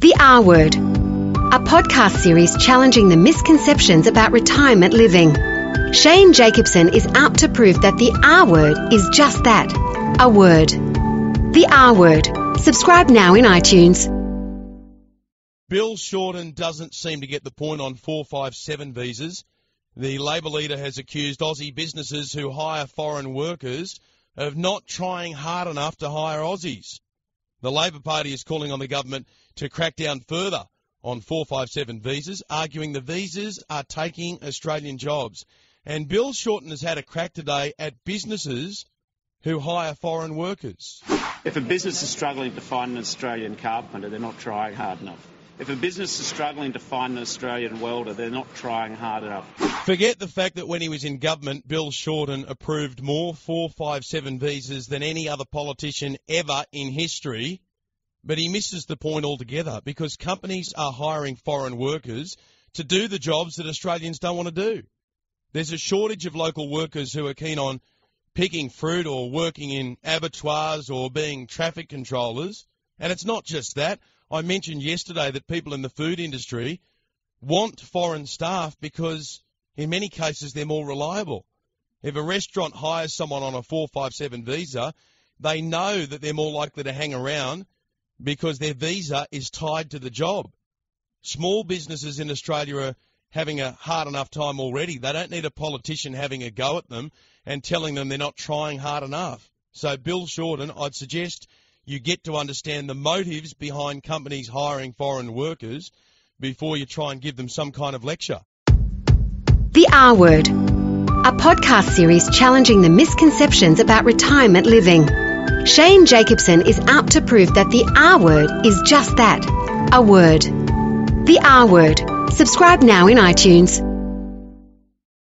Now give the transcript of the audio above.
The R Word, a podcast series challenging the misconceptions about retirement living. Shane Jacobson is out to prove that the R Word is just that, a word. The R Word. Subscribe now in iTunes. Bill Shorten doesn't seem to get the point on 457 visas. The Labor leader has accused Aussie businesses who hire foreign workers of not trying hard enough to hire Aussies. The Labor Party is calling on the government to crack down further on 457 visas, arguing the visas are taking Australian jobs. And Bill Shorten has had a crack today at businesses who hire foreign workers. If a business is struggling to find an Australian carpenter, they're not trying hard enough. If a business is struggling to find an Australian welder, they're not trying hard enough. Forget the fact that when he was in government, Bill Shorten approved more 457 visas than any other politician ever in history. But he misses the point altogether because companies are hiring foreign workers to do the jobs that Australians don't want to do. There's a shortage of local workers who are keen on picking fruit or working in abattoirs or being traffic controllers. And it's not just that. I mentioned yesterday that people in the food industry want foreign staff because in many cases they're more reliable. If a restaurant hires someone on a 457 visa, they know that they're more likely to hang around because their visa is tied to the job. Small businesses in Australia are having a hard enough time already. They don't need a politician having a go at them and telling them they're not trying hard enough. So Bill Shorten, I'd suggest you get to understand the motives behind companies hiring foreign workers before you try and give them some kind of lecture. The R Word, a podcast series challenging the misconceptions about retirement living. Shane Jacobson is out to prove that the R Word is just that, a word. The R Word. Subscribe now in iTunes.